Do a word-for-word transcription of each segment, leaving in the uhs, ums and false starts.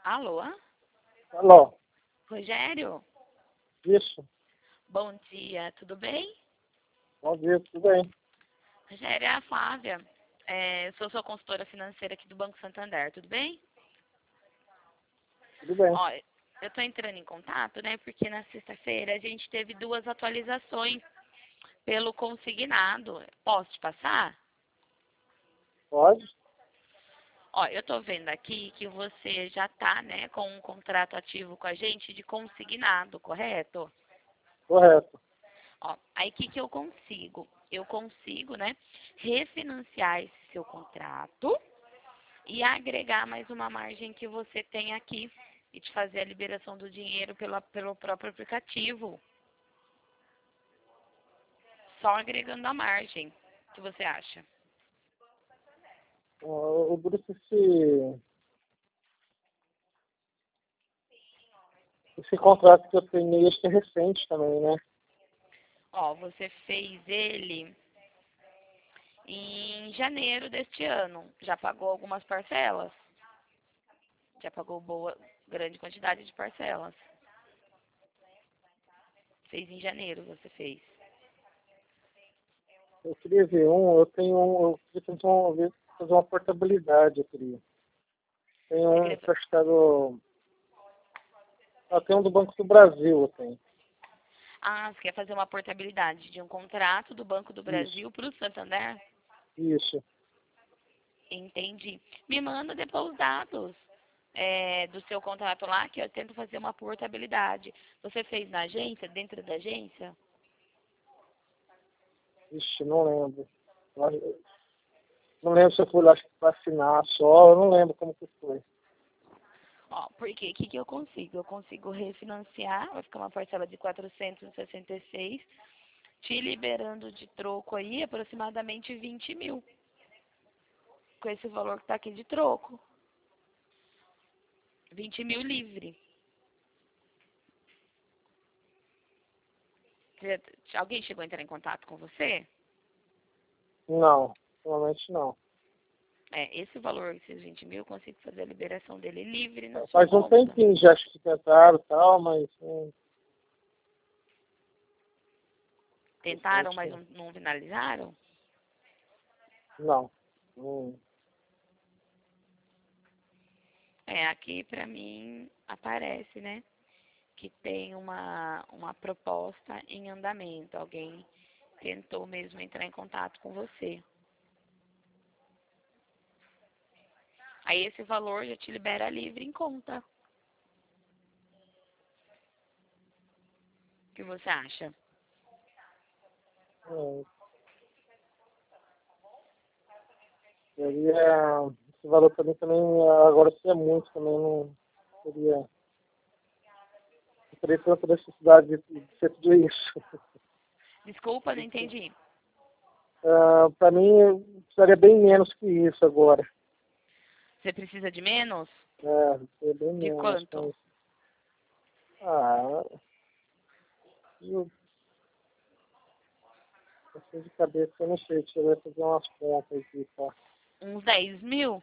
Alô? Alô, Rogério? isso. Bom dia, tudo bem? Bom dia, tudo bem? Rogério, é a Flávia. É, sou sua consultora financeira aqui do Banco Santander, tudo bem? Tudo bem. Ó, eu tô entrando em contato, né, porque na sexta-feira a gente teve duas atualizações pelo consignado. Posso te passar? Pode? Ó, eu tô vendo aqui que você já tá, né, com um contrato ativo com a gente de consignado, correto? Correto. Ó, aí o que, que eu consigo? Eu consigo, né, refinanciar esse seu contrato e agregar mais uma margem que você tem aqui e te fazer a liberação do dinheiro pela, pelo próprio aplicativo. Só agregando a margem. O que você acha? Ó, O Bruce, esse, esse contrato que eu tenho, acho que é recente também, né? Ó, você fez ele em janeiro deste ano. Já pagou algumas parcelas? Já pagou boa, grande quantidade de parcelas. Fez em janeiro, você fez. Eu queria ver um, eu tenho um, eu queria fazer uma, ver- fazer uma portabilidade, eu queria. Tem Você um queria... emprestado, ah, tem um do Banco do Brasil, eu tenho. Ah, você quer fazer uma portabilidade de um contrato do Banco do Isso, Brasil para o Santander? isso. Entendi. Me manda depois os dados é, do seu contrato lá, que eu tento fazer uma portabilidade. Você fez na agência, dentro da agência? Ixi, não lembro. Eu Não lembro se eu fui lá para assinar só, eu não lembro como que foi. Ó, porque o que, que eu consigo? Eu consigo refinanciar, vai ficar uma parcela de quatrocentos e sessenta e seis, te liberando de troco aí aproximadamente vinte mil, com esse valor que tá aqui de troco. vinte mil livre. Você- Alguém chegou a entrar em contato com você? Não, realmente não. É, esse valor, esses vinte mil, eu consigo fazer a liberação dele livre na sua Faz um conta. tempinho já acho que tentaram e tal, mas hum, Tentaram, mas infelizmente não, não finalizaram? não. Hum, É, aqui pra mim aparece, né, que tem uma, uma proposta em andamento. Alguém tentou mesmo entrar em contato com você. Aí esse valor já te libera livre em conta. O que você acha? é, seria, esse valor para mim também, agora seria muito também, não seria, não teria tanta necessidade de, de ser tudo isso. Desculpa, não entendi. Uh, para mim, eu precisaria bem menos que isso agora. Você precisa de menos? É, seria bem De menos, quanto? mas, ah, eu, assim de cabeça, eu não sei, deixa eu fazer umas contas aqui, tá? Uns dez mil?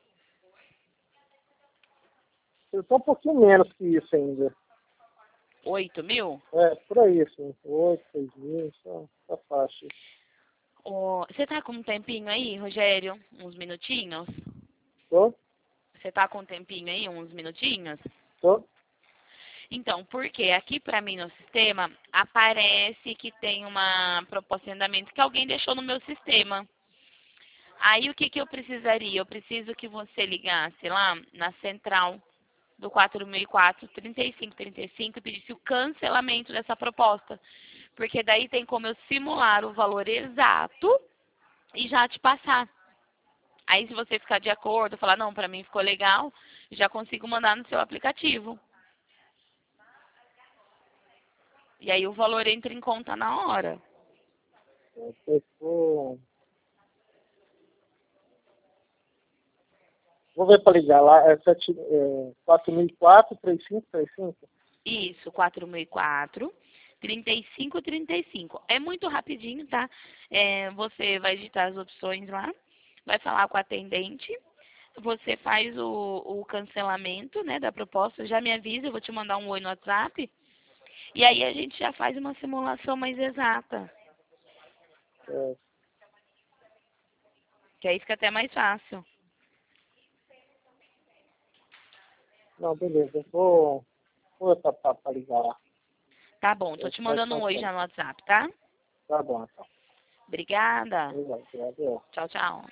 Eu tô um pouquinho menos que isso ainda. Oito mil? É, por aí, assim, oito, seis mil, só, tá fácil. Ô, você tá com um tempinho aí, Rogério? Uns minutinhos? Tô? Você tá com um tempinho aí, uns minutinhos? Tô? Então, porque aqui para mim no sistema aparece que tem uma proposta em andamento que alguém deixou no meu sistema. Aí o que, que eu precisaria? Eu preciso que você ligasse lá na central do quatro mil e quatro, trinta e cinco trinta e cinco e pedisse o cancelamento dessa proposta. Porque daí tem como eu simular o valor exato e já te passar. Aí se você ficar de acordo, falar, não, para mim ficou legal, já consigo mandar no seu aplicativo. E aí o valor entra em conta na hora. Eu tô... Vou ver para ligar lá, é, sete, é quatro mil e quatro, trinta e cinco, trinta e cinco? Isso, quatro mil e quatro, trinta e cinco trinta e cinco. É muito rapidinho, tá? É, você vai digitar as opções lá, vai falar com a atendente, você faz o, o cancelamento, né, da proposta, já me avisa, eu vou te mandar um oi no WhatsApp. E aí a gente já faz uma simulação mais exata. É, Que aí fica até mais fácil. não, beleza. Eu vou, vou para ligar lá. Tá bom, tô Eu te vai mandando um oi contando. já no WhatsApp, tá? Tá bom, então. Obrigada. Obrigado. Obrigado. Tchau, tchau.